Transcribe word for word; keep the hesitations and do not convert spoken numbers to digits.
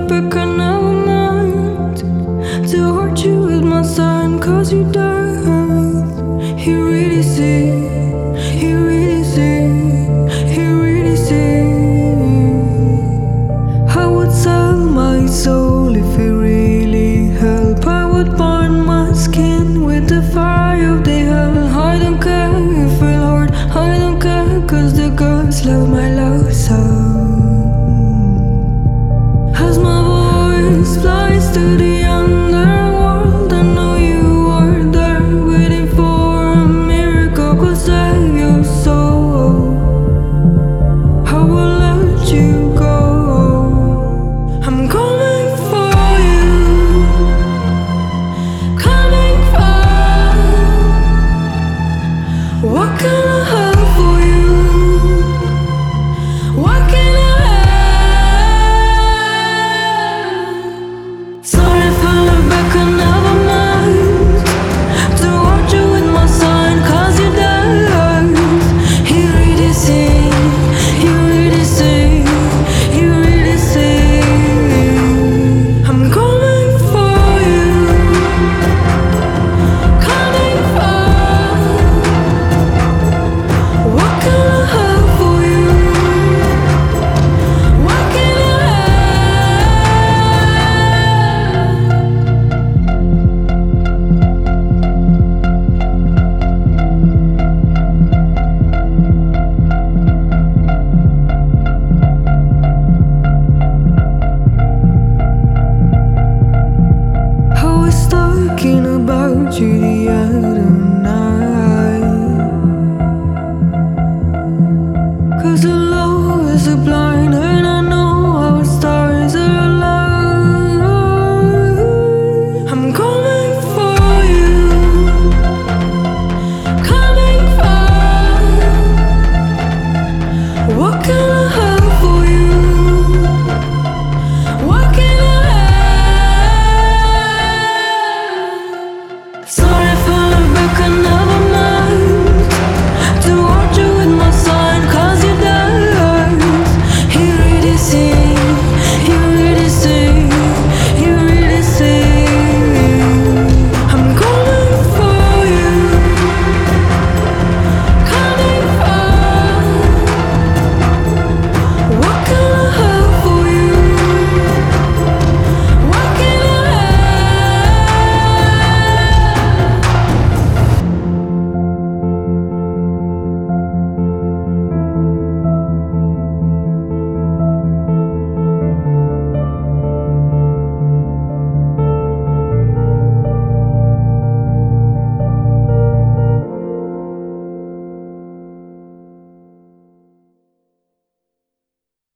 back, I never mind to hurt you with my sign, cause you died. He really see, he really see, he really see. I would sell my soul if it really helped. I would burn my skin with the fire of the hell. I don't care if it hurt, I don't care, cause the girls love my love sound. As my voice flies to the